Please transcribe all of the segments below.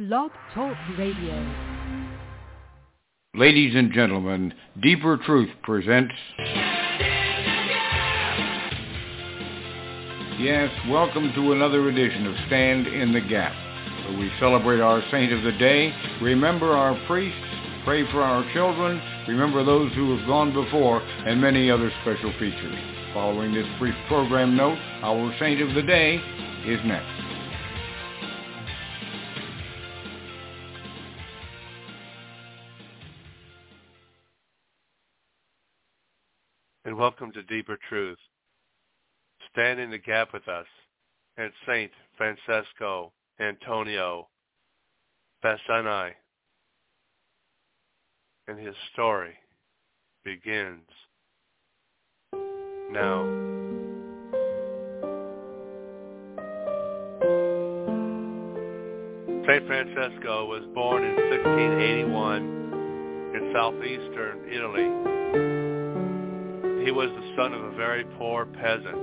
Blog Talk Radio. Ladies and gentlemen, Deeper Truth presents... Yes, welcome to another edition of Stand in the Gap, where we celebrate our saint of the day, remember our priests, pray for our children, remember those who have gone before, and many other special features. Following this brief program note, our saint of the day is next. And welcome to Deeper Truth. Stand in the gap with us and Saint Francesco Antonio Bassanai. And his story begins now. Saint Francesco was born in 1681 in southeastern Italy. He was the son of a very poor peasant.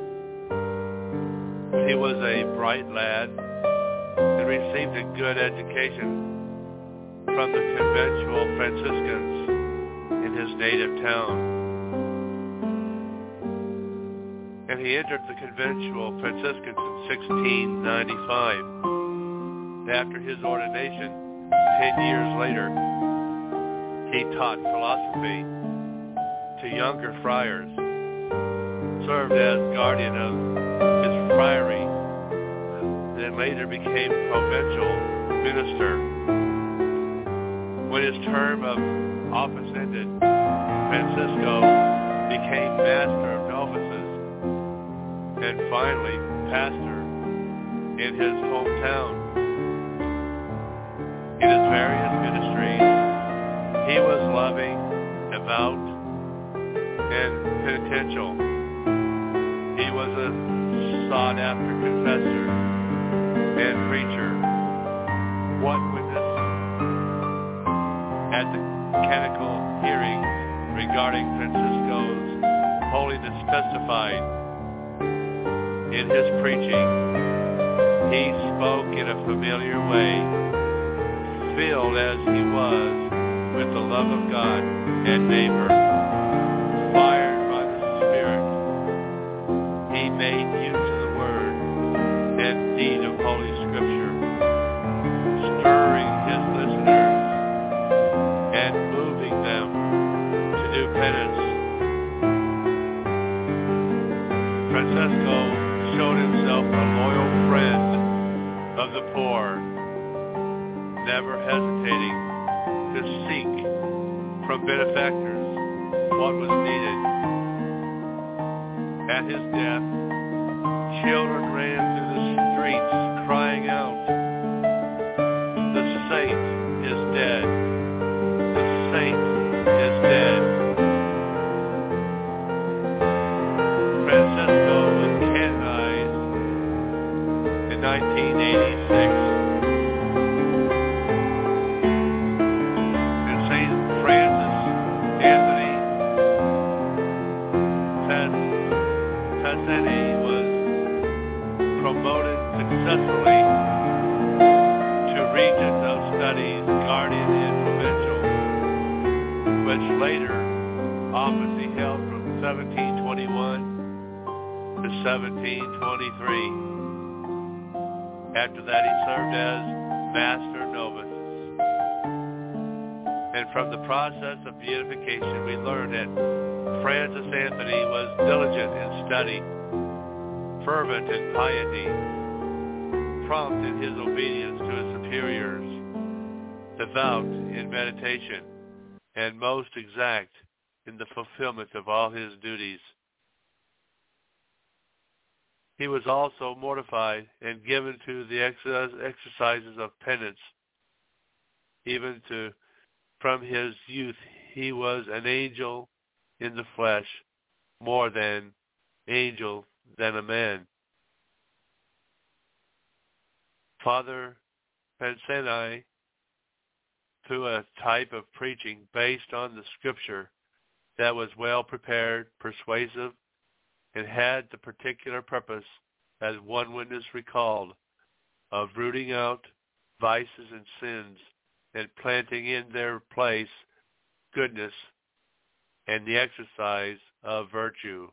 He was a bright lad and received a good education from the conventual Franciscans in his native town. And he entered the conventual Franciscans in 1695. After his ordination, 10 years later, he taught philosophy to younger friars, served as guardian of his friary, then later became provincial minister. When his term of office ended, Francisco became master of novices and finally pastor in his hometown. In his various ministries, he was loving, devout, and penitential. He was a sought-after confessor and preacher. One witness at the canonical hearing regarding Francisco's holiness testified, in his preaching, he spoke in a familiar way, filled as he was with the love of God and neighbor. Fired by the Spirit, he made use of the word and deed of Holy Scripture, stirring his listeners and moving them to do penance. Francesco showed himself a loyal friend of the poor, never hesitating to seek from benefactors what was needed. At his death, children ran through the streets crying out, "The saint is dead. The saint is dead." Francesco was canonized in 1986. And Saint Francis Anthony Bassanai was promoted successfully to Regent of Studies, Guardian and Provincial, which later office he held from 1721 to 1723. After that he served as Master Novus. And from the process of beatification we learned that Francis Anthony was diligent in study, fervent in piety, prompt in his obedience to his superiors, devout in meditation, and most exact in the fulfillment of all his duties. He was also mortified and given to the exercises of penance. Even from his youth, he was an angel in the flesh, more than angel than a man. Father Bassanai, through a type of preaching based on the Scripture that was well prepared, persuasive, and had the particular purpose, as one witness recalled, of rooting out vices and sins, and planting in their place goodness and the exercise of virtue.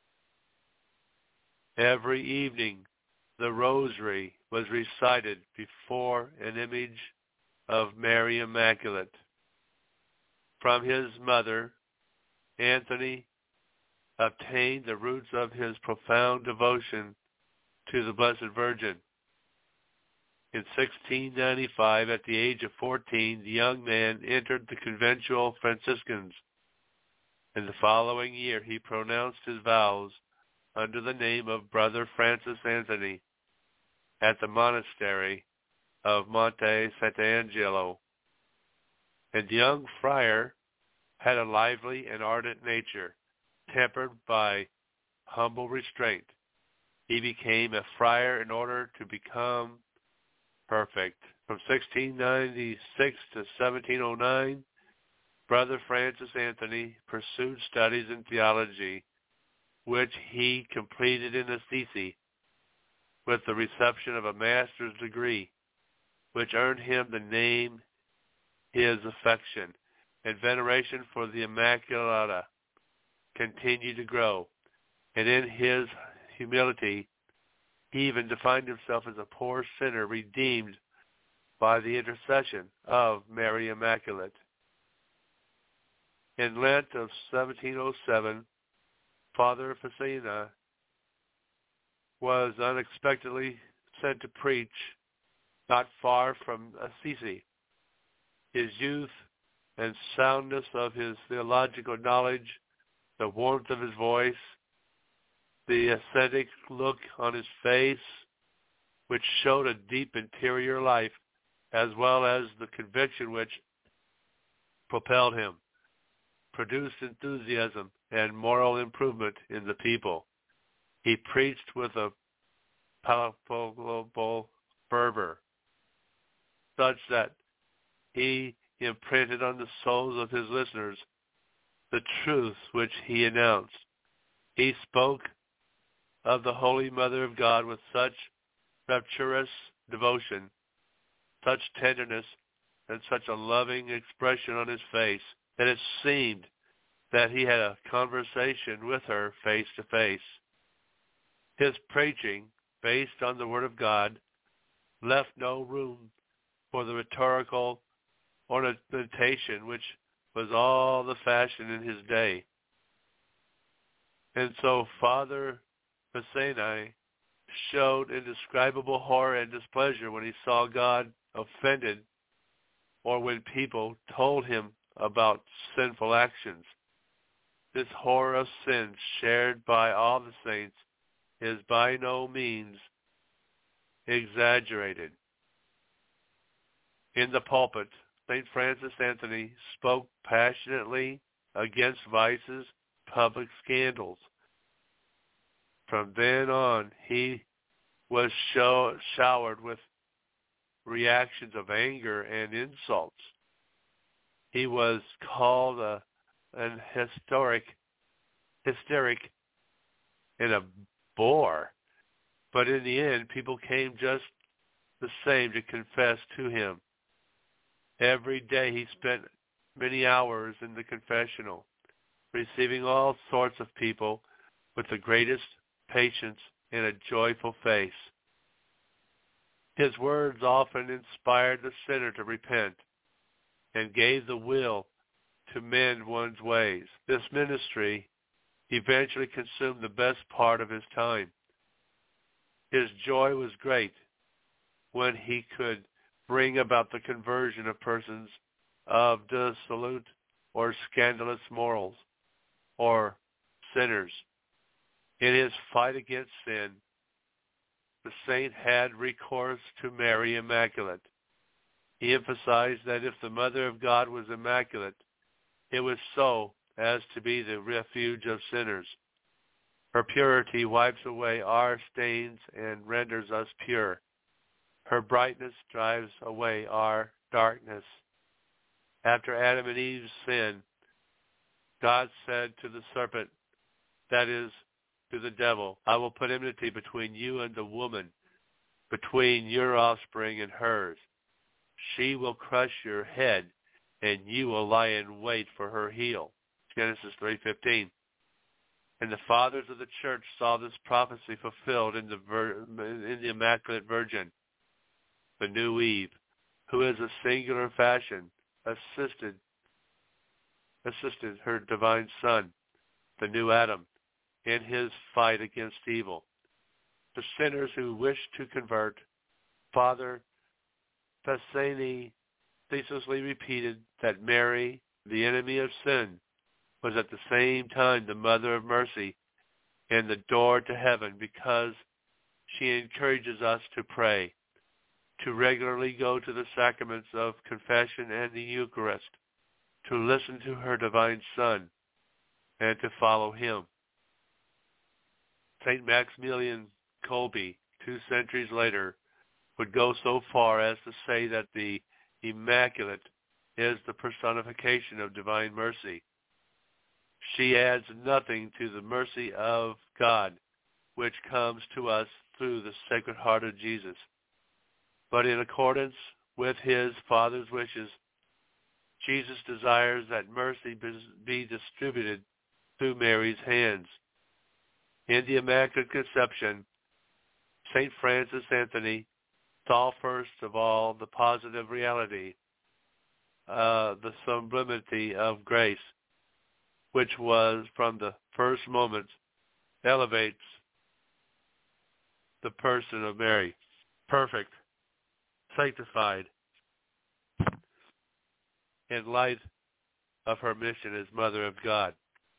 Every evening the rosary was recited before an image of Mary Immaculate. From his mother, Anthony obtained the roots of his profound devotion to the Blessed Virgin. In 1695, at the age of 14, the young man entered the conventual Franciscans. In the following year, he pronounced his vows under the name of Brother Francis Anthony at the monastery of Monte Sant'Angelo. And the young friar had a lively and ardent nature, tempered by humble restraint. He became a friar in order to become perfect. From 1696 to 1709, Brother Francis Anthony pursued studies in theology, which he completed in Assisi with the reception of a master's degree, which earned him the name. His affection and veneration for the Immaculata continued to grow, and in his humility, he even defined himself as a poor sinner redeemed by the intercession of Mary Immaculate. In Lent of 1707, Father Facina was unexpectedly sent to preach not far from Assisi. His youth and soundness of his theological knowledge, the warmth of his voice, the ascetic look on his face, which showed a deep interior life, as well as the conviction which propelled him, produced enthusiasm and moral improvement in the people. He preached with a palpable fervor, such that he imprinted on the souls of his listeners the truths which he announced. He spoke of the Holy Mother of God with such rapturous devotion, such tenderness, and such a loving expression on his face that it seemed that he had a conversation with her face to face. His preaching, based on the Word of God, left no room for the rhetorical ornamentation which was all the fashion in his day. And so Father Facina showed indescribable horror and displeasure when he saw God offended or when people told him about sinful actions. This horror of sin shared by all the saints is by no means exaggerated. In the pulpit, St. Francis Anthony spoke passionately against vices, public scandals. From then on, he was showered with reactions of anger and insults. He was called an hysteric and a bore. But in the end, people came just the same to confess to him. Every day he spent many hours in the confessional, receiving all sorts of people with the greatest patience and a joyful face. His words often inspired the sinner to repent and gave the will to mend one's ways. This ministry eventually consumed the best part of his time. His joy was great when he could bring about the conversion of persons of dissolute or scandalous morals, or sinners. In his fight against sin, the saint had recourse to Mary Immaculate. He emphasized that if the Mother of God was immaculate, it was so as to be the refuge of sinners. Her purity wipes away our stains and renders us pure. Her brightness drives away our darkness. After Adam and Eve's sin, God said to the serpent, that is, to the devil, I will put enmity between you and the woman, between your offspring and hers. She will crush your head, and you will lie in wait for her heel. Genesis 3:15. And the fathers of the church saw this prophecy fulfilled in the Immaculate Virgin, the new Eve, who is a singular fashion assisted her divine Son, the new Adam, in his fight against evil. The sinners who wish to convert, Father Fasini ceaselessly repeated that Mary, the enemy of sin, was at the same time the mother of mercy and the door to heaven, because she encourages us to pray, to regularly go to the sacraments of confession and the Eucharist, to listen to her divine Son, and to follow him. St. Maximilian Kolbe, 2 centuries later, would go so far as to say that the Immaculate is the personification of divine mercy. She adds nothing to the mercy of God, which comes to us through the Sacred Heart of Jesus. But in accordance with his Father's wishes, Jesus desires that mercy be distributed through Mary's hands. In the Immaculate Conception, St. Francis Anthony saw first of all the positive reality, the sublimity of grace, which was from the first moment elevates the person of Mary, perfect, sanctified, in light of her mission as Mother of God.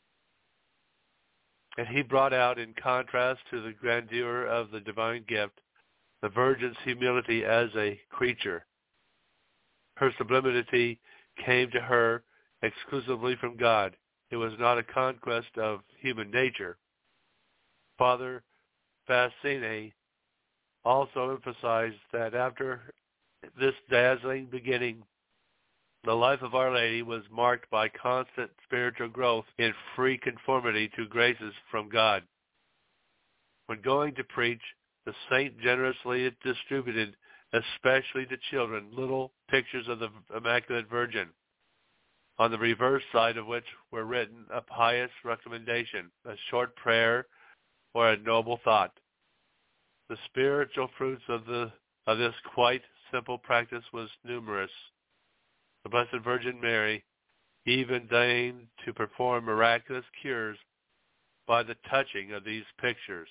And he brought out, in contrast to the grandeur of the divine gift, the Virgin's humility as a creature. Her sublimity came to her exclusively from God. It was not a conquest of human nature. Father Fascine also emphasized that after this dazzling beginning, the life of Our Lady was marked by constant spiritual growth in free conformity to graces from God. When going to preach, the saint generously distributed, especially to children, little pictures of the Immaculate Virgin, on the reverse side of which were written a pious recommendation, a short prayer, or a noble thought. The spiritual fruits of this quite simple practice was numerous. The Blessed Virgin Mary even deigned to perform miraculous cures by the touching of these pictures.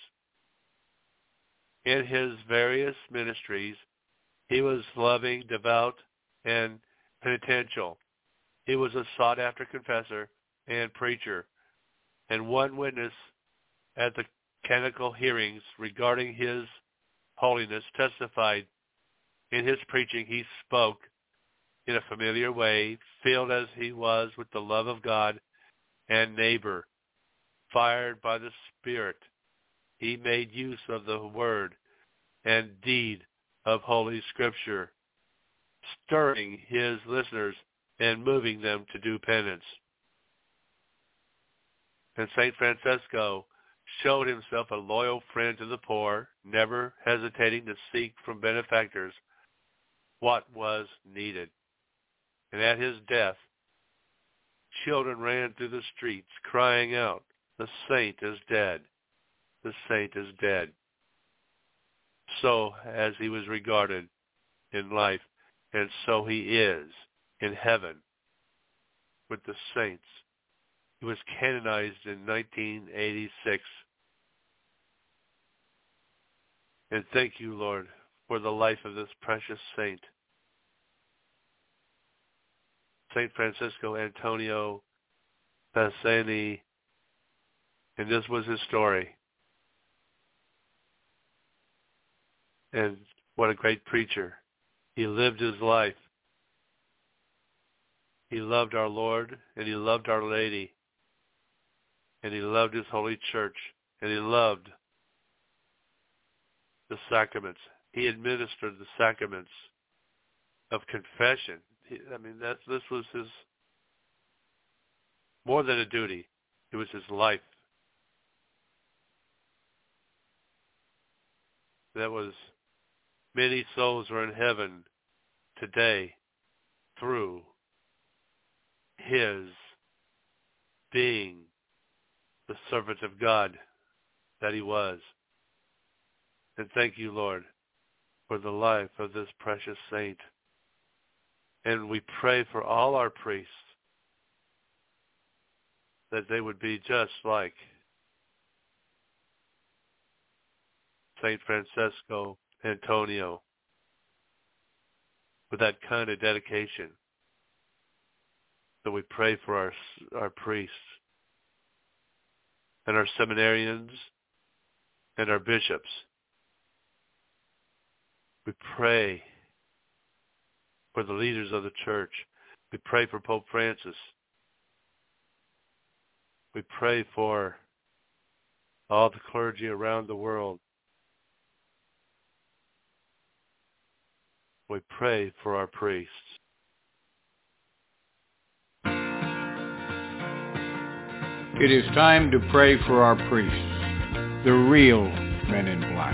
In his various ministries, he was loving, devout, and penitential. He was a sought-after confessor and preacher, and one witness at the canonical hearings regarding his holiness testified, in his preaching he spoke in a familiar way, filled as he was with the love of God and neighbor. Fired by the Spirit, he made use of the word and deed of Holy Scripture, stirring his listeners and moving them to do penance. And St. Francisco showed himself a loyal friend to the poor, never hesitating to seek from benefactors what was needed. And at his death, children ran through the streets crying out, "The saint is dead. The saint is dead." So as he was regarded in life, and so he is in heaven with the saints. He was canonized in 1986. And thank you, Lord, for the life of this precious saint. St. Francisco Antonio Fascini, and this was his story. And what a great preacher. He lived his life. He loved our Lord, and he loved Our Lady, and he loved his holy church, and he loved the sacraments. He administered the sacraments of confession. This was his, more than a duty, it was his life. That was, many souls were in heaven today through his being the servant of God that he was. And thank you, Lord, for the life of this precious saint. And we pray for all our priests that they would be just like Saint Francesco Antonio, with that kind of dedication. So we pray for our priests and our seminarians and our bishops. We pray for the leaders of the church. We pray for Pope Francis. We pray for all the clergy around the world. We pray for our priests. It is time to pray for our priests, the real men in black.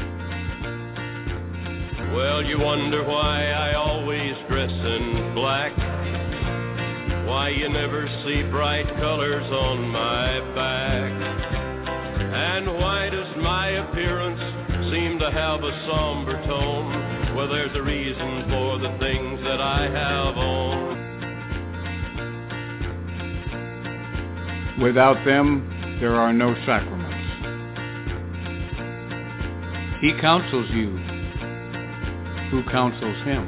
Well, you wonder why I always dress in black, why you never see bright colors on my back, and why does my appearance seem to have a somber tone? Well, there's a reason for the things that I have on. Without them, there are no sacraments. He counsels you. Who counsels him?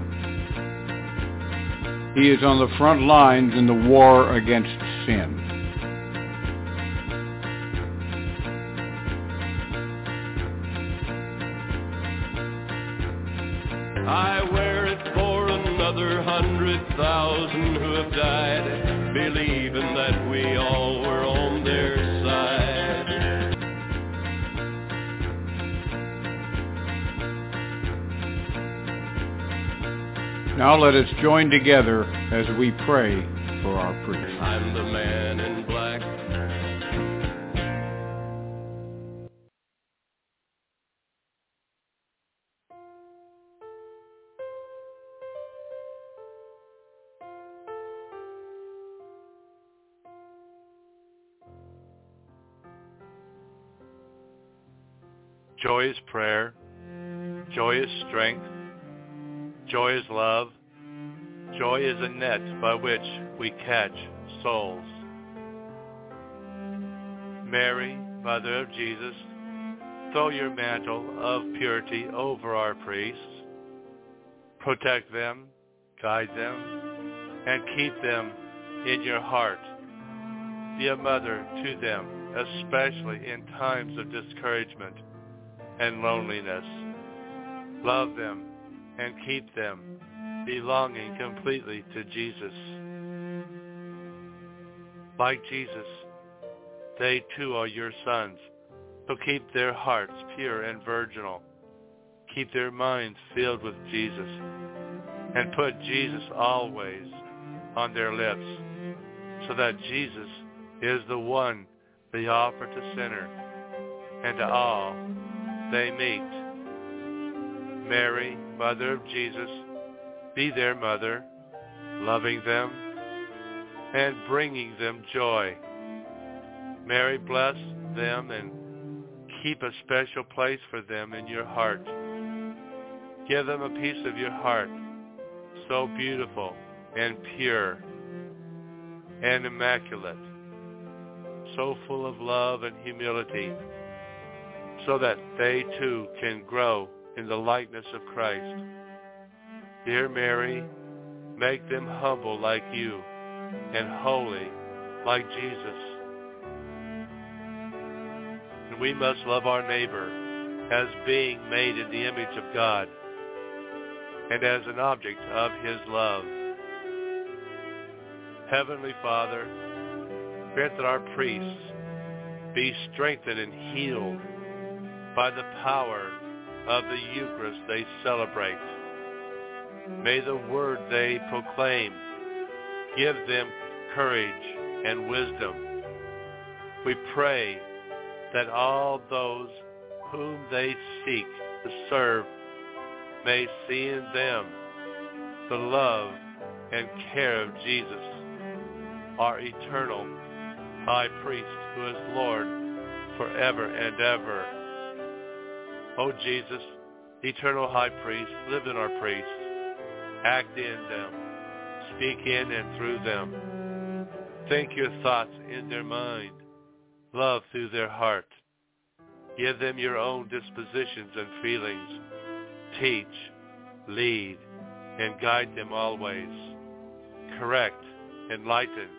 He is on the front lines in the war against sin. I wear it for another 100,000 who have died, believing that we all were on their side. Now let us join together as we pray for our priests. I'm the man in black. Joy is prayer. Joy is strength. Joy is love. Joy is a net by which we catch souls. Mary, Mother of Jesus, throw your mantle of purity over our priests. Protect them, guide them, and keep them in your heart. Be a mother to them, especially in times of discouragement and loneliness. Love them and keep them belonging completely to Jesus. Like Jesus, they too are your sons, so keep their hearts pure and virginal. Keep their minds filled with Jesus, and put Jesus always on their lips, so that Jesus is the one they offer to sinner and to all they meet. Mary, Mother of Jesus, be their mother, loving them and bringing them joy. Mary, bless them and keep a special place for them in your heart. Give them a piece of your heart, so beautiful and pure and immaculate, so full of love and humility, so that they too can grow in the likeness of Christ. Dear Mary, make them humble like you and holy like Jesus. And we must love our neighbor as being made in the image of God and as an object of his love. Heavenly Father, grant that our priests be strengthened and healed by the power of the Eucharist they celebrate. May the word they proclaim give them courage and wisdom. We pray that all those whom they seek to serve may see in them the love and care of Jesus, our eternal high priest, who is Lord forever and ever. O Jesus, eternal high priest, live in our priests, act in them, speak in and through them, think your thoughts in their mind, love through their heart, give them your own dispositions and feelings, teach, lead, and guide them always, correct, enlighten,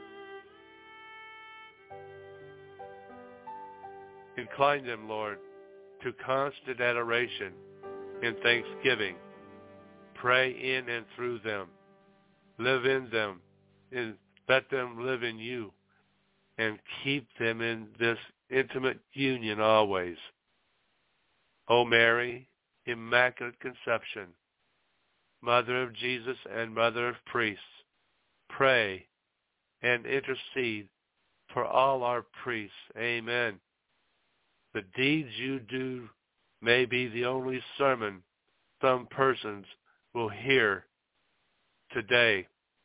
incline them, Lord, to constant adoration and thanksgiving. Pray in and through them. Live in them, and let them live in you, and keep them in this intimate union always. O Mary, Immaculate Conception, Mother of Jesus and Mother of Priests, pray and intercede for all our priests. Amen. The deeds you do may be the only sermon some persons will hear today.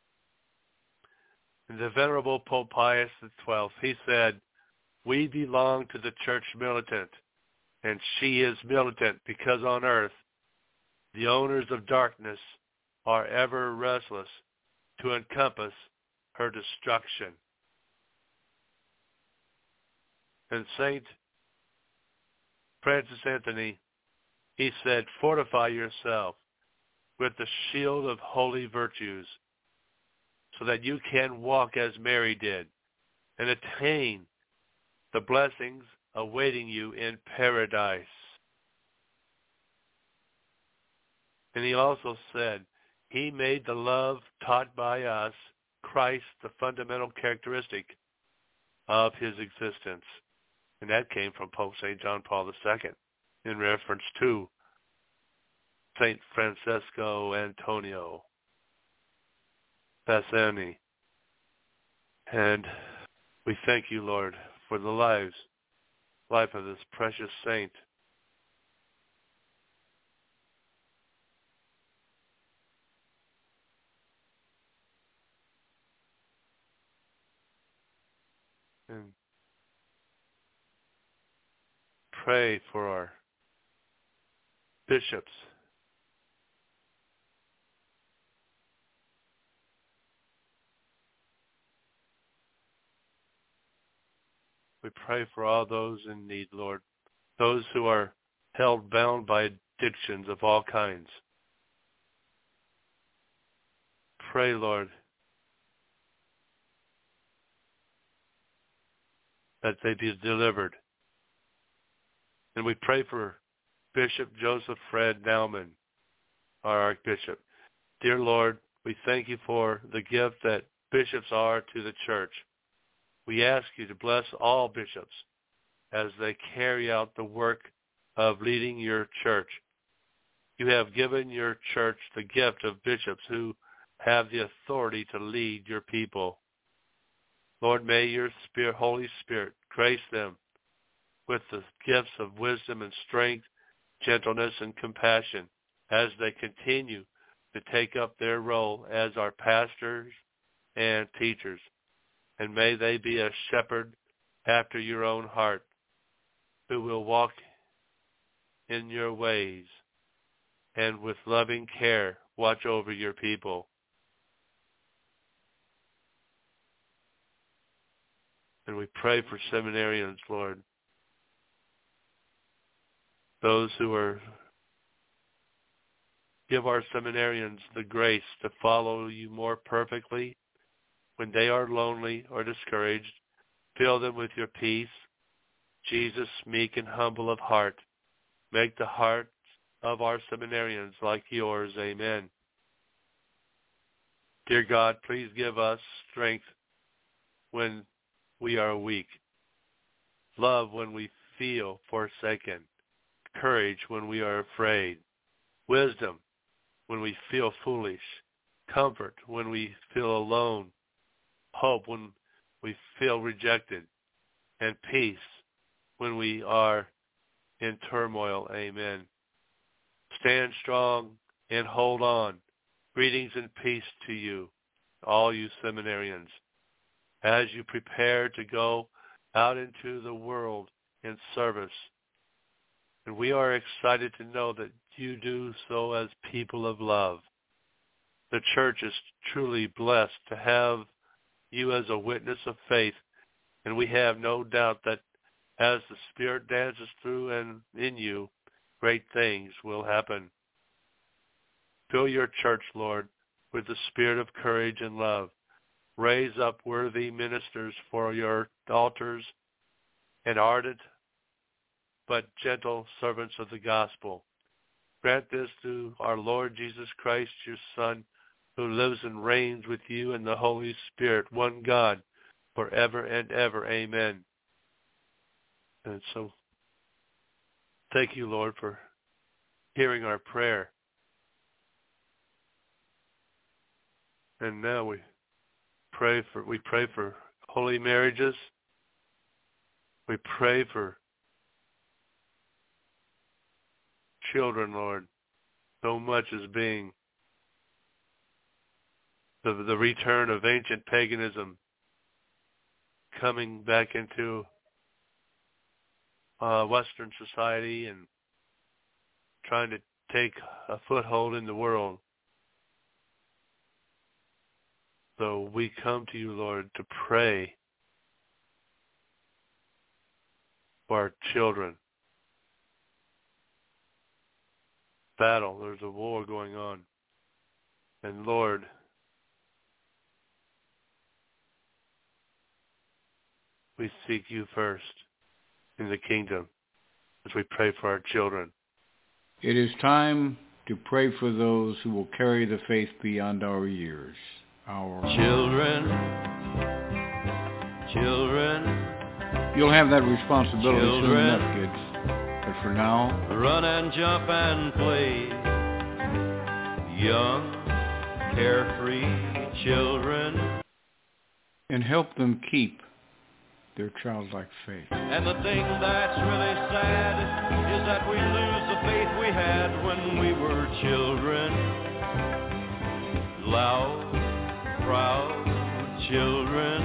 And the Venerable Pope Pius XII, he said, we belong to the Church militant, and she is militant because on earth the owners of darkness are ever restless to encompass her destruction. And Saint Francis Anthony, he said, fortify yourself with the shield of holy virtues so that you can walk as Mary did and attain the blessings awaiting you in paradise. And he also said, he made the love taught by us, Christ, the fundamental characteristic of his existence. And that came from Pope St. John Paul II in reference to St. Francesco Antonio Bassani. And we thank you, Lord, for the life of this precious saint. And pray for our bishops. We pray for all those in need, Lord, those who are held bound by addictions of all kinds. Pray, Lord, that they be delivered. And we pray for Bishop Joseph Fred Naumann, our Archbishop. Dear Lord, we thank you for the gift that bishops are to the church. We ask you to bless all bishops as they carry out the work of leading your church. You have given your church the gift of bishops who have the authority to lead your people. Lord, may your Spirit, Holy Spirit, grace them with the gifts of wisdom and strength, gentleness and compassion as they continue to take up their role as our pastors and teachers. And may they be a shepherd after your own heart, who will walk in your ways and with loving care watch over your people. And we pray for seminarians, Lord, those who give our seminarians the grace to follow you more perfectly when they are lonely or discouraged. Fill them with your peace. Jesus, meek and humble of heart, make the hearts of our seminarians like yours. Amen. Dear God, please give us strength when we are weak, love when we feel forsaken, courage when we are afraid, wisdom when we feel foolish, comfort when we feel alone, hope when we feel rejected, and peace when we are in turmoil. Amen. Stand strong and hold on Greetings and peace to you, all you seminarians, as you prepare to go out into the world in service. And we are excited to know that you do so as people of love. The church is truly blessed to have you as a witness of faith, and we have no doubt that as the Spirit dances through and in you, great things will happen. Fill your church, Lord, with the spirit of courage and love. Raise up worthy ministers for your altars and ardent but gentle servants of the gospel. Grant this through our Lord Jesus Christ, your Son, who lives and reigns with you in the Holy Spirit, one God, forever and ever. Amen. And so, thank you, Lord, for hearing our prayer. And now we pray for holy marriages. We pray for children, Lord. So much is being the return of ancient paganism coming back into Western society and trying to take a foothold in the world. So we come to you, Lord, to pray for our children. Battle, there's a war going on. And Lord, we seek you first in the kingdom as we pray for our children. It is time to pray for those who will carry the faith beyond our years. Our children. You'll have that responsibility soon enough, kids. But for now, run and jump and play. Young, carefree children. And help them keep their childlike faith. And the thing that's really sad is that we lose the faith we had when we were children. Loud, proud children.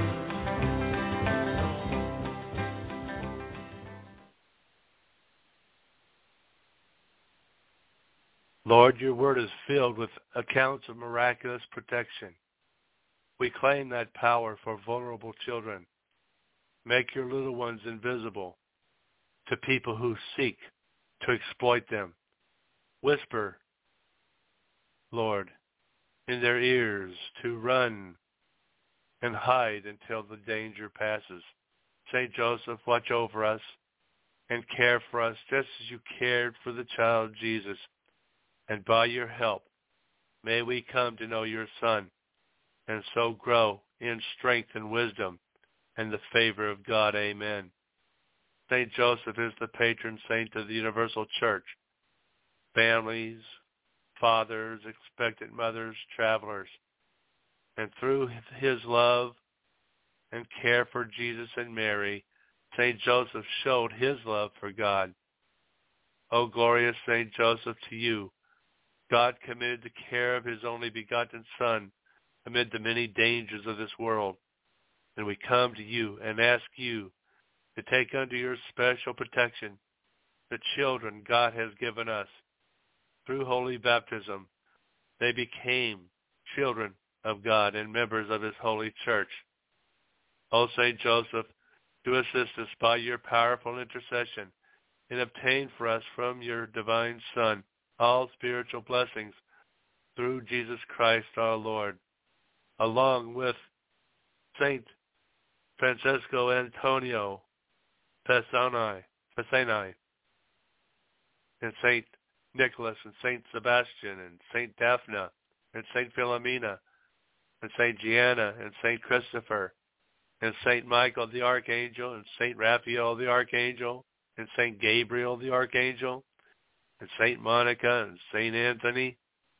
Lord, your word is filled with accounts of miraculous protection. We claim that power for vulnerable children. Make your little ones invisible to people who seek to exploit them. Whisper, Lord, in their ears to run and hide until the danger passes. Saint Joseph, watch over us and care for us just as you cared for the child Jesus. And by your help, may we come to know your Son and so grow in strength and wisdom and the favor of God. Amen. Saint Joseph is the patron saint of the Universal Church. Families, fathers, expectant mothers, travelers. And through his love and care for Jesus and Mary, Saint Joseph showed his love for God. O glorious Saint Joseph, to you, God committed the care of his only begotten Son amid the many dangers of this world. And we come to you and ask you to take under your special protection the children God has given us. Through holy baptism, they became children of God and members of his holy church. O Saint Joseph, do assist us by your powerful intercession and obtain for us from your divine Son all spiritual blessings through Jesus Christ our Lord, along with Saint Francesco Antonio Pesani, and Saint Nicholas, and Saint Sebastian, and Saint Daphne, and Saint Philomena, and Saint Gianna, and Saint Christopher, and Saint Michael the Archangel, and Saint Raphael the Archangel, and Saint Gabriel the Archangel, and Saint Monica, and Saint Anthony.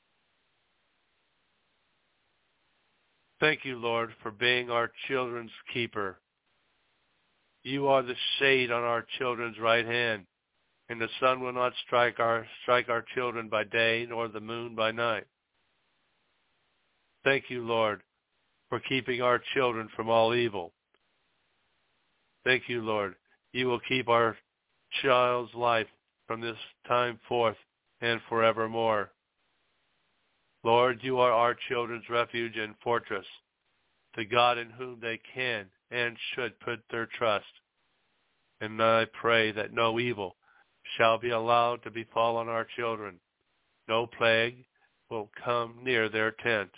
Thank you, Lord, for being our children's keeper. You are the shade on our children's right hand, and the sun will not strike our children by day, nor the moon by night. thank you, Lord, for keeping our children from all evil. Thank you, Lord. You will keep our child's life from this time forth and forevermore. Lord, you are our children's refuge and fortress, the God in whom they can and should put their trust. And I pray that no evil shall be allowed to befall on our children. No plague will come near their tent.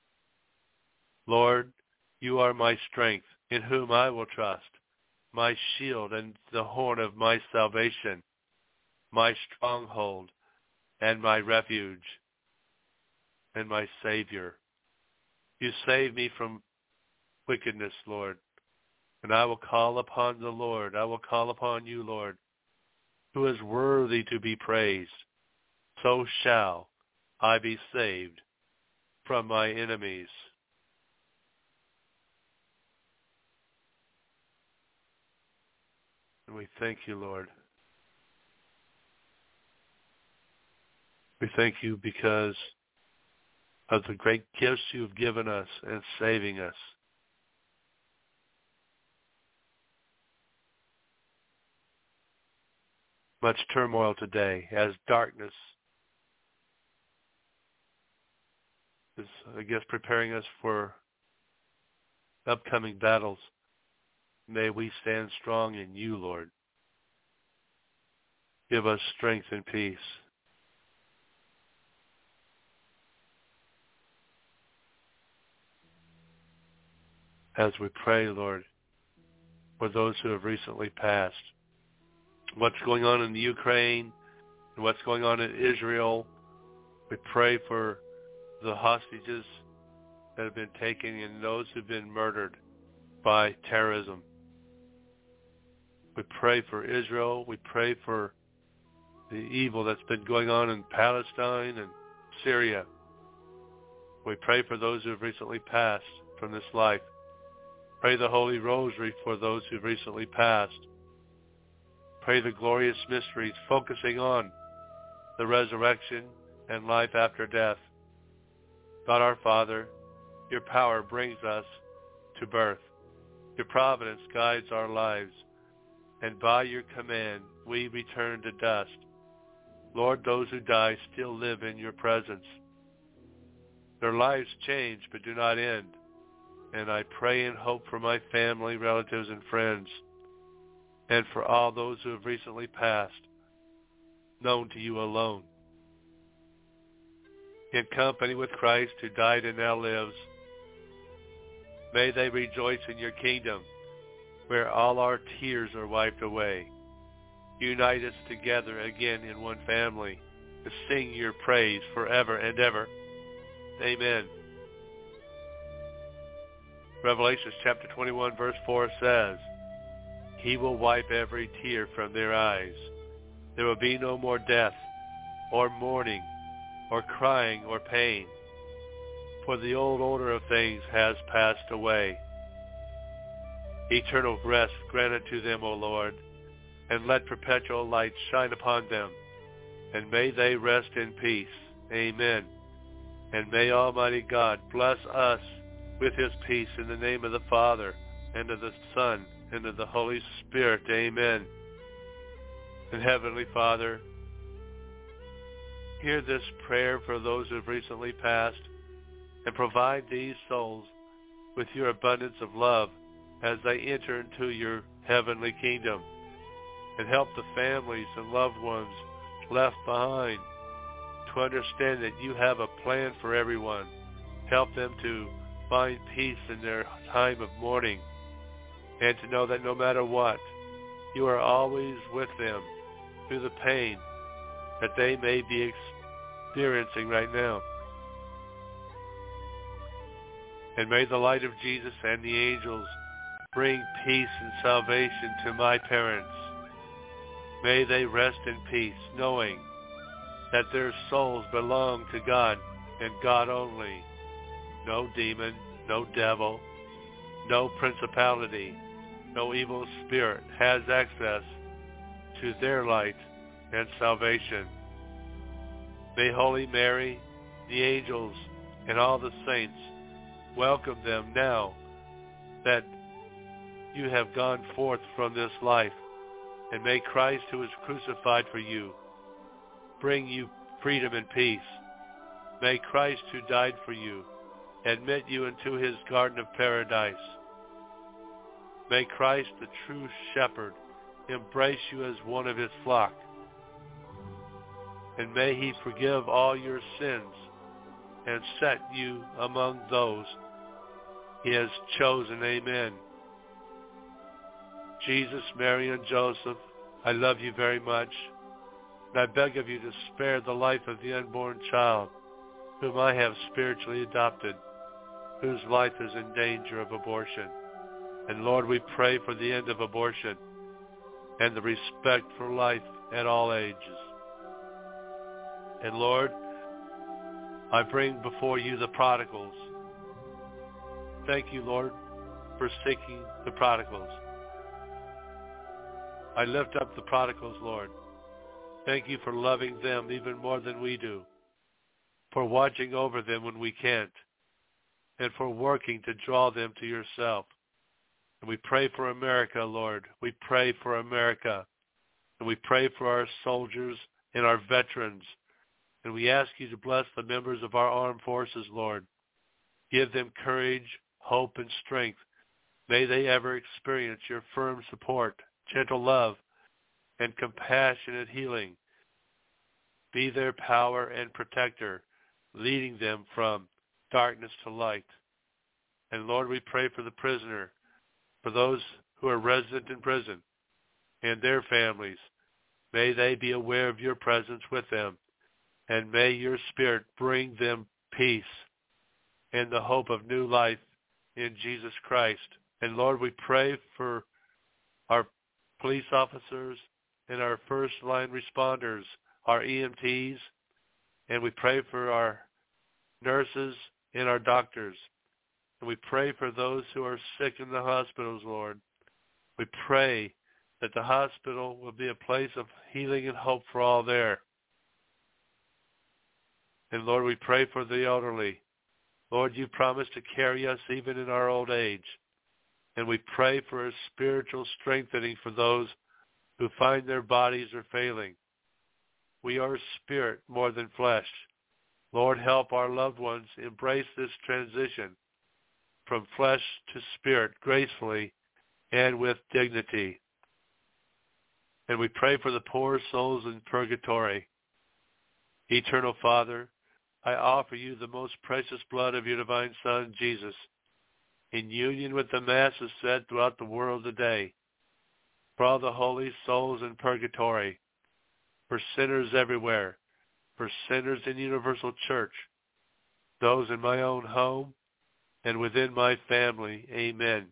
Lord, you are my strength, in whom I will trust, my shield and the horn of my salvation, my stronghold and my refuge and my Savior. You save me from wickedness, Lord, and I will call upon the Lord. I will call upon you, Lord, who is worthy to be praised. So shall I be saved from my enemies. And we thank you, Lord. We thank you because of the great gifts you've given us and saving us. Much turmoil today as darkness is, I guess, preparing us for upcoming battles. May we stand strong in you, Lord. Give us strength and peace. As we pray, Lord, for those who have recently passed, what's going on in the Ukraine and what's going on in Israel, we pray for the hostages that have been taken and those who have been murdered by terrorism. We pray for Israel. We pray for the evil that's been going on in Palestine and Syria. We pray for those who have recently passed from this life. Pray the Holy Rosary for those who have recently passed. Pray the glorious mysteries focusing on the resurrection and life after death. God our Father, your power brings us to birth. Your providence guides our lives. And by your command, we return to dust. Lord, those who die still live in your presence. Their lives change but do not end. And I pray and hope for my family, relatives, and friends, and for all those who have recently passed, known to you alone. In company with Christ who died and now lives, may they rejoice in your kingdom, where all our tears are wiped away. Unite us together again in one family to sing your praise forever and ever. Amen. Revelation chapter 21 verse 4 says, He will wipe every tear from their eyes. There will be no more death, or mourning, or crying, or pain, for the old order of things has passed away. Eternal rest grant it to them, O Lord, and let perpetual light shine upon them, and may they rest in peace. Amen. And may Almighty God bless us with his peace in the name of the Father, and of the Son, and of the Holy Spirit. Amen. And Heavenly Father, hear this prayer for those who have recently passed, and provide these souls with your abundance of love as they enter into your heavenly kingdom, and help the families and loved ones left behind to understand that you have a plan for everyone. Help them to find peace in their time of mourning, and to know that no matter what, you are always with them through the pain that they may be experiencing right now. And may the light of Jesus and the angels bring peace and salvation to my parents. May they rest in peace, knowing that their souls belong to God and God only. No demon, no devil, no principality, no evil spirit has access to their light and salvation. May Holy Mary, the angels, and all the saints welcome them now that you have gone forth from this life. And may Christ, who was crucified for you, bring you freedom and peace. May Christ, who died for you, admit you into his garden of paradise. May Christ, the true shepherd, embrace you as one of his flock. And may he forgive all your sins and set you among those he has chosen. Amen. Jesus, Mary, and Joseph, I love you very much. And I beg of you to spare the life of the unborn child whom I have spiritually adopted, whose life is in danger of abortion. And Lord, we pray for the end of abortion and the respect for life at all ages. And Lord, I bring before you the prodigals. Thank you, Lord, for seeking the prodigals. I lift up the prodigals, Lord. Thank you for loving them even more than we do, for watching over them when we can't, and for working to draw them to yourself. And we pray for America, Lord. We pray for America. And we pray for our soldiers and our veterans. And we ask you to bless the members of our armed forces, Lord. Give them courage, hope, and strength. May they ever experience your firm support, gentle love, and compassionate healing. Be their power and protector, leading them from darkness to light. And Lord, we pray for the prisoner, for those who are resident in prison and their families. May they be aware of your presence with them, and may your Spirit bring them peace and the hope of new life in Jesus Christ. And Lord, we pray for our police officers and our first-line responders, our EMTs, and we pray for our nurses and our doctors. And we pray for those who are sick in the hospitals, Lord. We pray that the hospital will be a place of healing and hope for all there. And Lord, we pray for the elderly. Lord, you promised to carry us even in our old age. And we pray for a spiritual strengthening for those who find their bodies are failing. We are spirit more than flesh. Lord, help our loved ones embrace this transition from flesh to spirit gracefully and with dignity. And we pray for the poor souls in purgatory. Eternal Father, I offer you the most precious blood of your divine Son, Jesus, in union with the masses said throughout the world today, for all the holy souls in purgatory, for sinners everywhere, for sinners in universal church, those in my own home and within my family. Amen.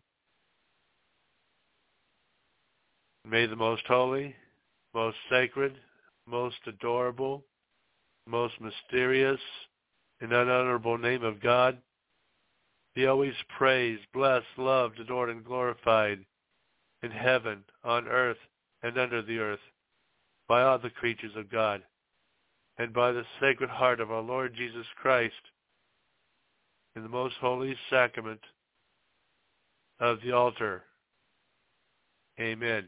May the most holy, most sacred, most adorable, most mysterious and unutterable name of God be always praised, blessed, loved, adored, and glorified in heaven, on earth, and under the earth, by all the creatures of God, and by the Sacred Heart of our Lord Jesus Christ, in the most holy sacrament of the altar. Amen.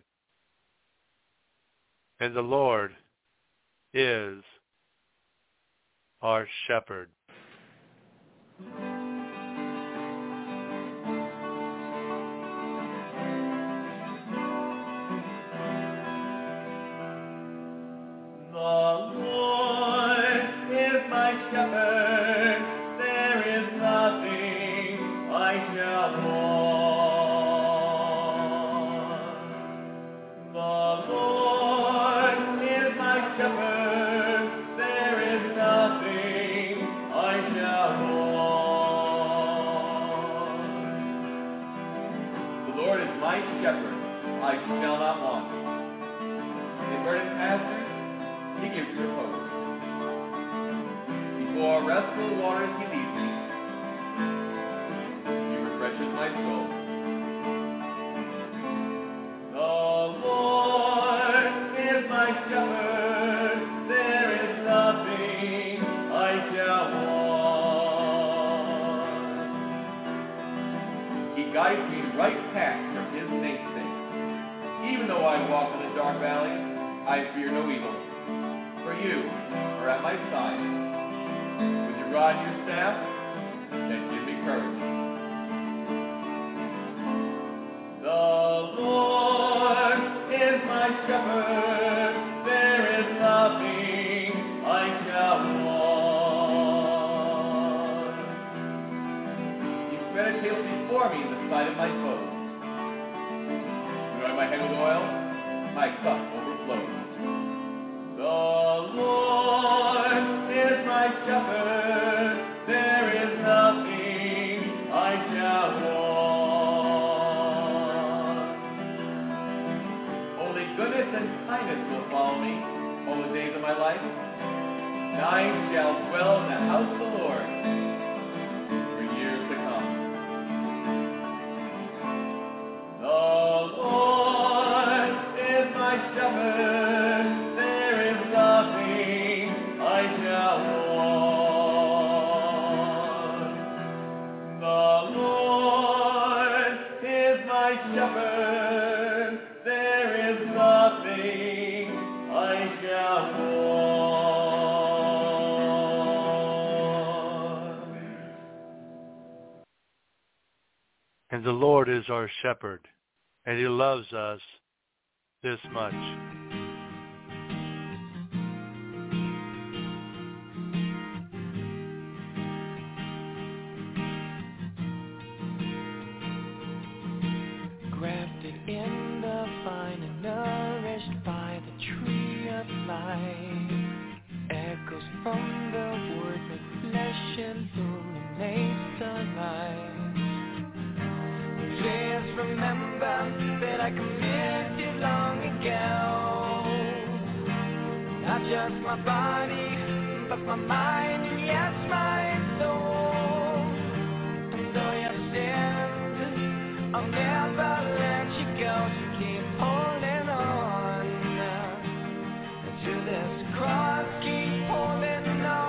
And the Lord is our shepherd. Restful waters he leads me. He refreshes my soul. The Lord is my shepherd. There is nothing I shall want. He guides me right paths for his name's sake. Even though I walk in a dark valley, I fear no evil. For you are at my side. With your rod and your staff, that give me courage. The Lord is my shepherd. There is nothing I shall want. He spread a table before me in the sight of my foes. My head with oil, my cup overflows. The Lord is my shepherd, there is nothing I shall want. Only goodness and kindness will follow me all the days of my life, and I shall dwell in the house of the Lord for years to come. The Lord is my shepherd, there is nothing I shall want. The Lord is my shepherd, there is nothing I shall want. And the Lord is our shepherd, and he loves us this much. Grafted in the vine and nourished by the tree of life, echoes from the word make flesh illuminates the light. Please remember that I committed long ago. Not just my body, but my mind and yes, my soul. And though you've sinned, I'll never let you go. So keep holding on to this cross, keep holding on.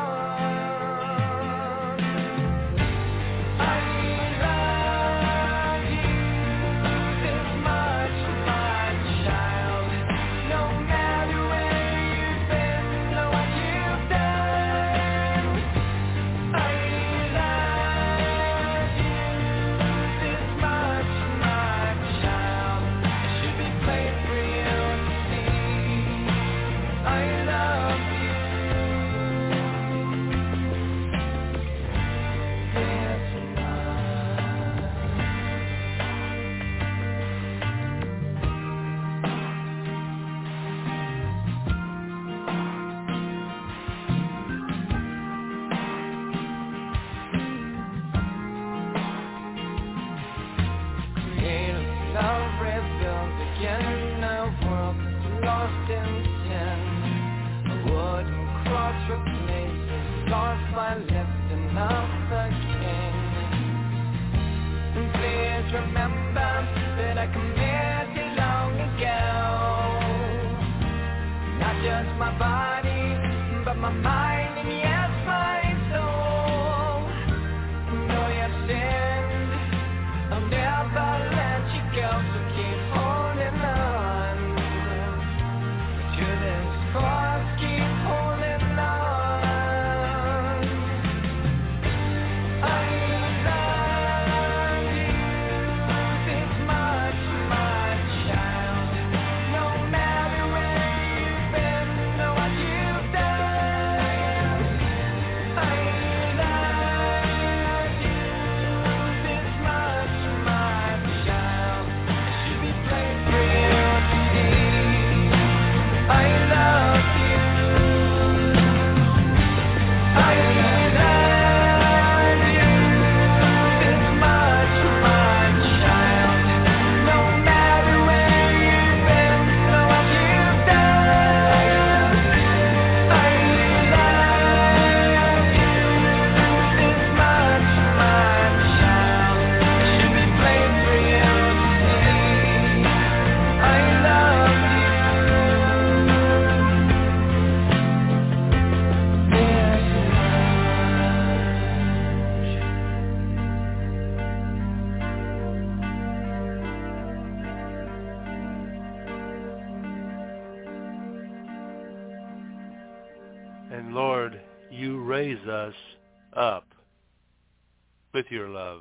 And Lord, you raise us up with your love.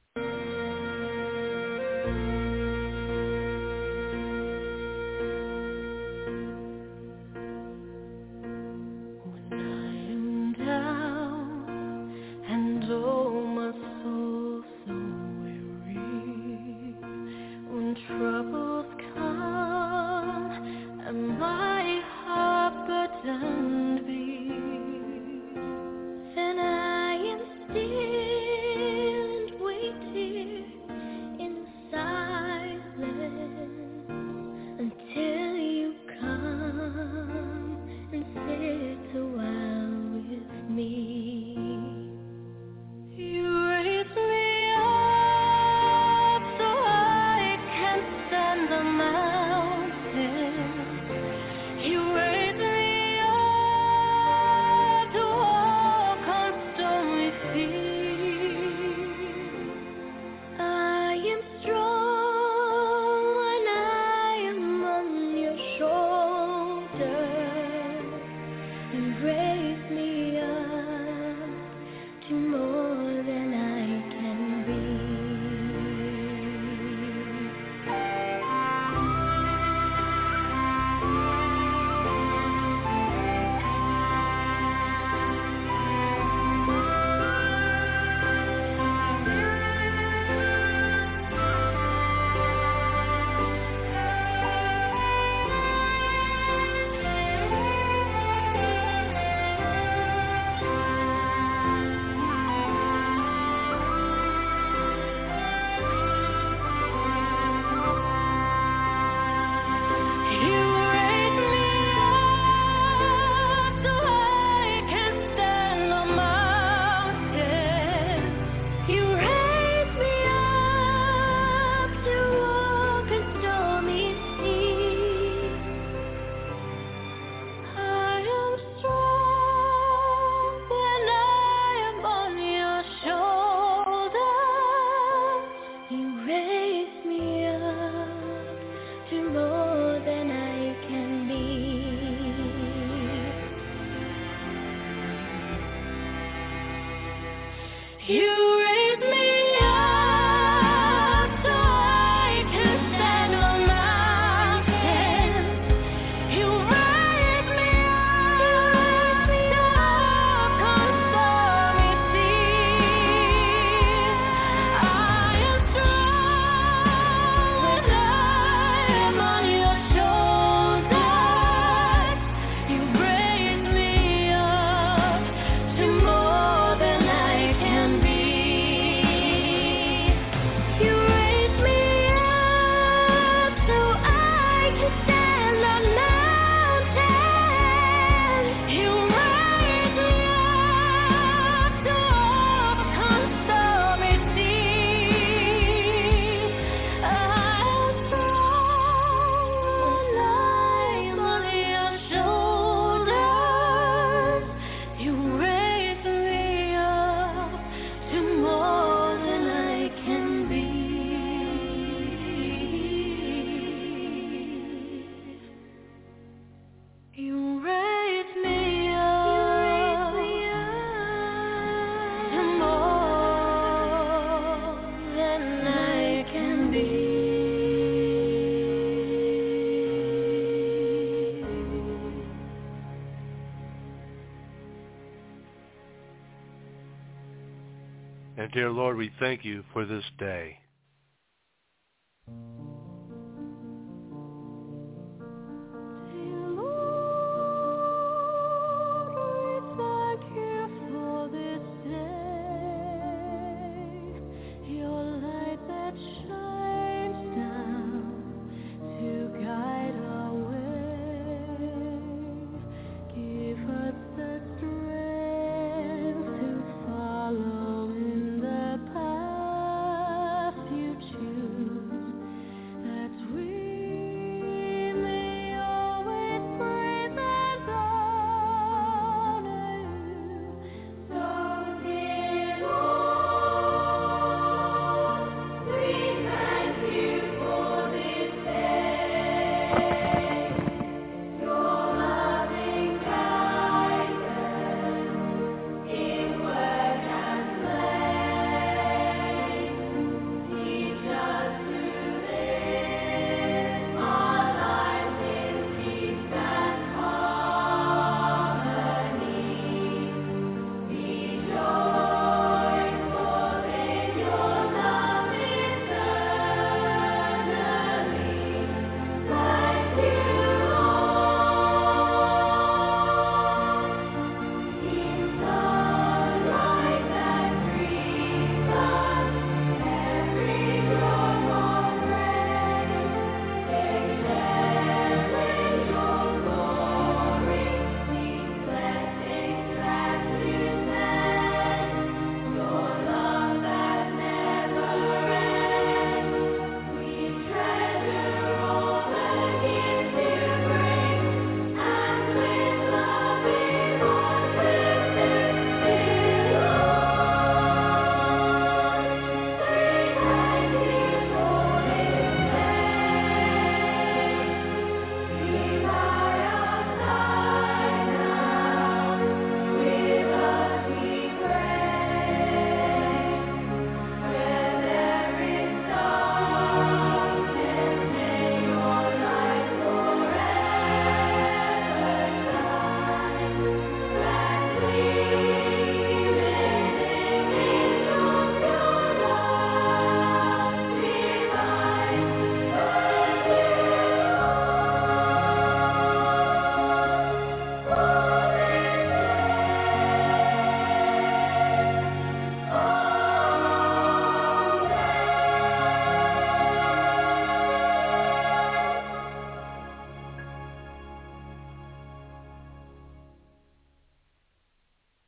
And dear Lord, we thank you for this day.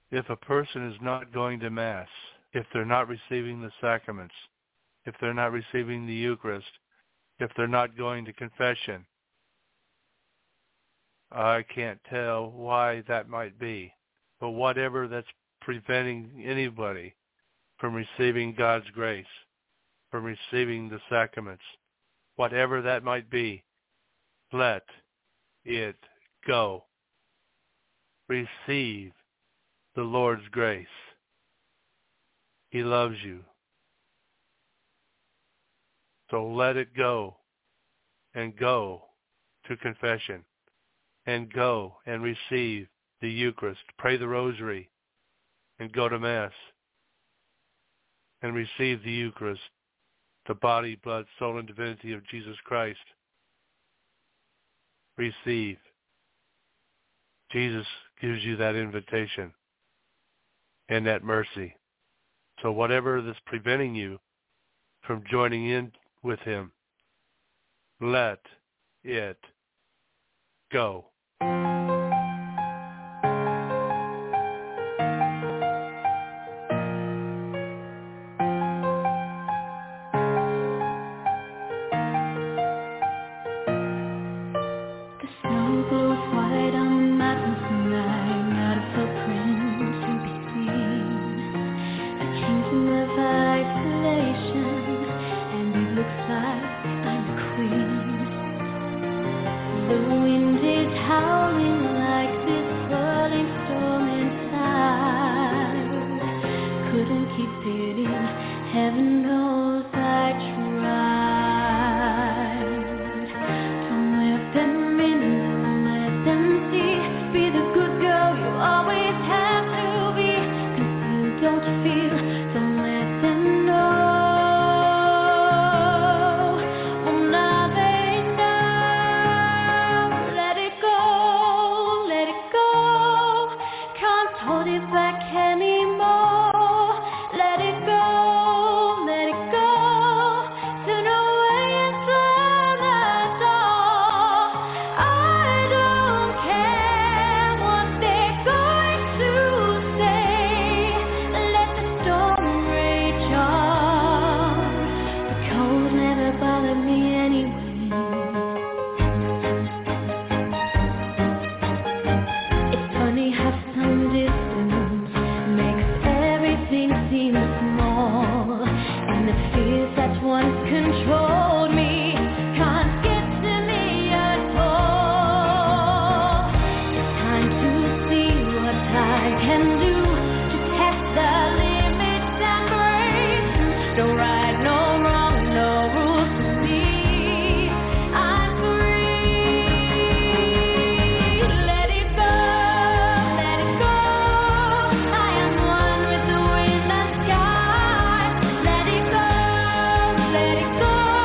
If a person is not going to Mass, if they're not receiving the sacraments, if they're not receiving the Eucharist, if they're not going to confession, I can't tell why that might be. But whatever that's preventing anybody from receiving God's grace, from receiving the sacraments, whatever that might be, let it go. Receive the Lord's grace. He loves you. So let it go, and go to confession, and go and receive the Eucharist. Pray the Rosary, and go to Mass, and receive the Eucharist, the body, blood, soul, and divinity of Jesus Christ. Receive. Jesus gives you that invitation and that mercy. So whatever that's preventing you from joining in with him, let it go. Let it go.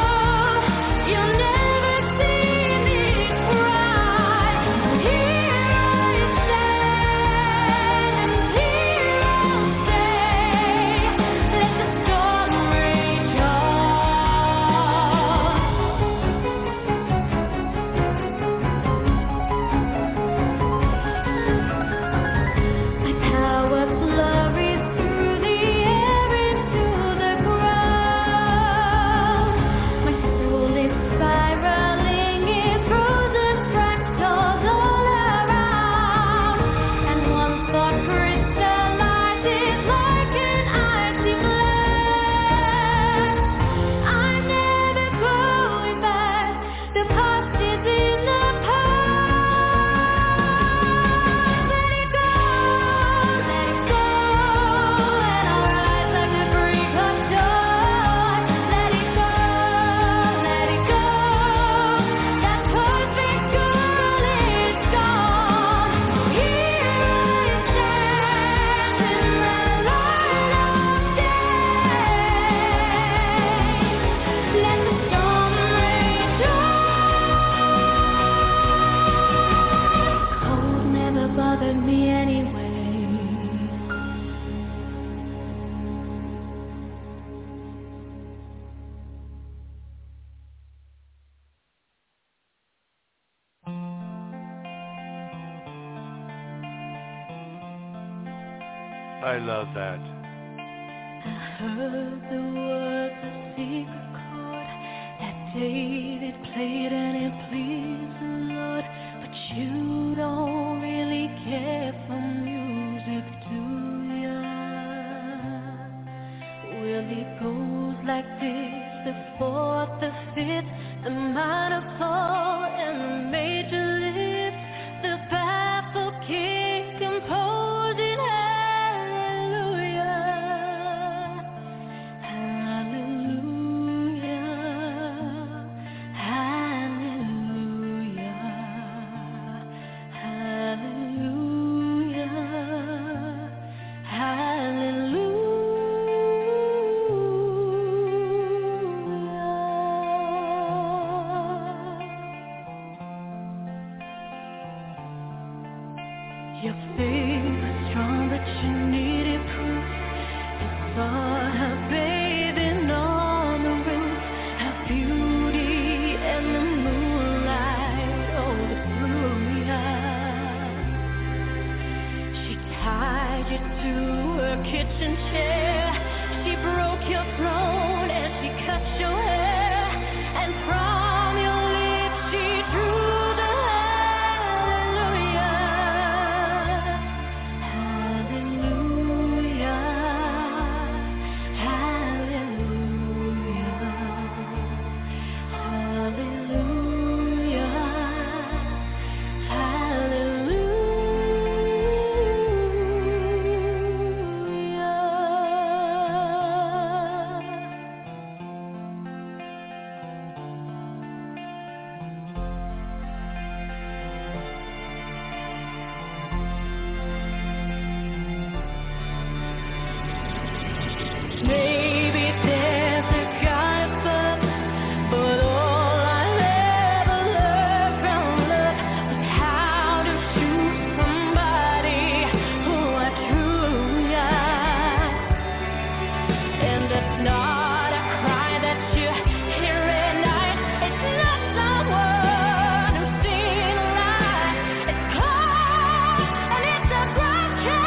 I love that. I heard the words of secret chord that David played and it pleased the Lord. But you don't really care for music, do ya? Well, it goes like this: the fourth, the fifth, the minor fall, and the major lift. The baffled king composing hallelujah, hallelujah, hallelujah, hallelujah, hallelujah. Your faith was strong, but you needed proof. You saw her bathing on the roof, her beauty and the moonlight overthrew ya. She tied you to her kitchen chair, she broke your throne and she cut your hair, and from your lips she drew the hallelujah. Maybe there's a God above, but all I ever learned from love was how to choose somebody who I truly am. And it's not a cry that you hear at night. It's not someone who's seen a lie. It's close and it's a broken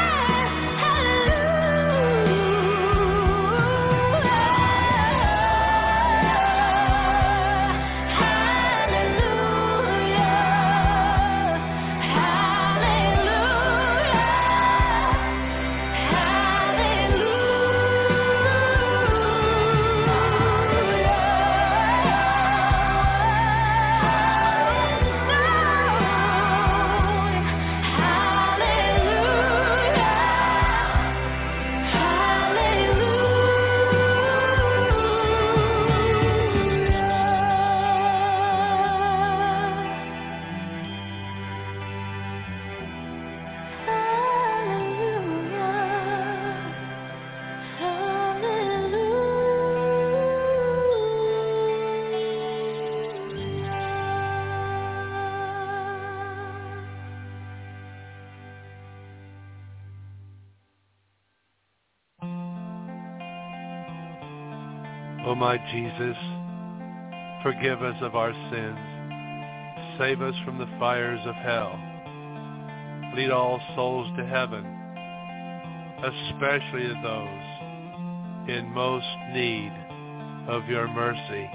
O my Jesus, forgive us of our sins. Save us from the fires of hell. Lead all souls to heaven, especially those in most need of your mercy.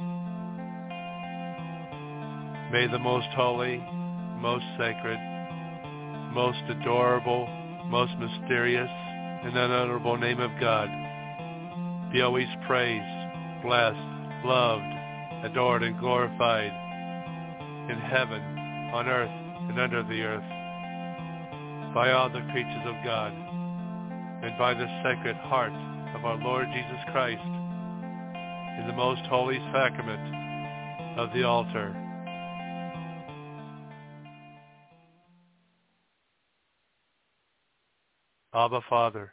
May the most holy, most sacred, most adorable, most mysterious, and unutterable name of God be always praised, blessed, loved, adored, and glorified in heaven, on earth, and under the earth, by all the creatures of God, and by the sacred heart of our Lord Jesus Christ, in the most holy sacrament of the altar. Abba, Father,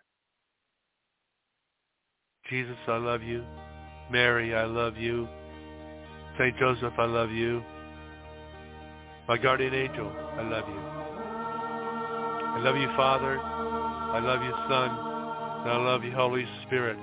Jesus, I love you. Mary, I love you. Saint Joseph, I love you. My guardian angel, I love you. I love you, Father. I love you, Son. And I love you, Holy Spirit.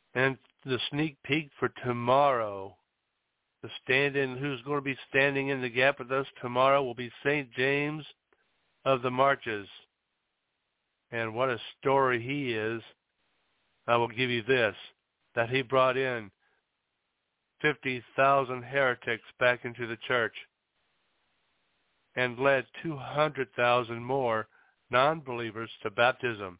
And the sneak peek for tomorrow, who's going to be standing in the gap with us tomorrow will be St. James of the Marches. And what a story he is. I will give you this, that he brought in 50,000 heretics back into the church and led 200,000 more non-believers to baptism.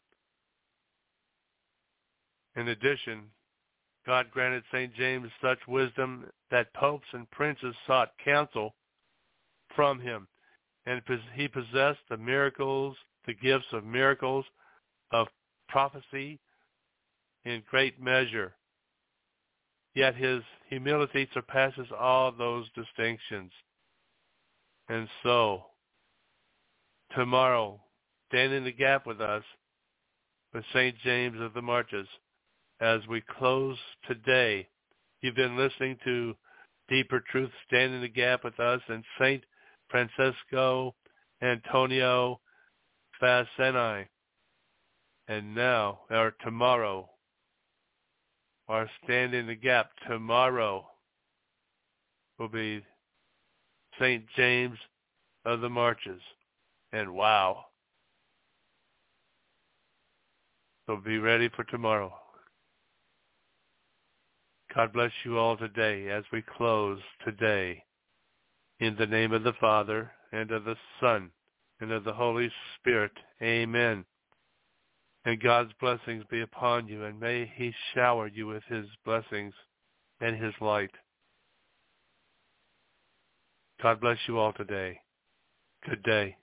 In addition, God granted St. James such wisdom that popes and princes sought counsel from him, and he possessed the miracles, the gifts of miracles, of prophecy in great measure. Yet his humility surpasses all those distinctions. And so, tomorrow, stand in the gap with us, with St. James of the Marches. As we close today, you've been listening to Deeper Truth, Stand in the Gap with us, and St. Francisco Antonio Faseni. And now, our Stand in the Gap tomorrow will be St. James of the Marches. And wow. So be ready for tomorrow. God bless you all today as we close today. In the name of the Father, and of the Son, and of the Holy Spirit. Amen. And God's blessings be upon you, and may he shower you with his blessings and his light. God bless you all today. Good day.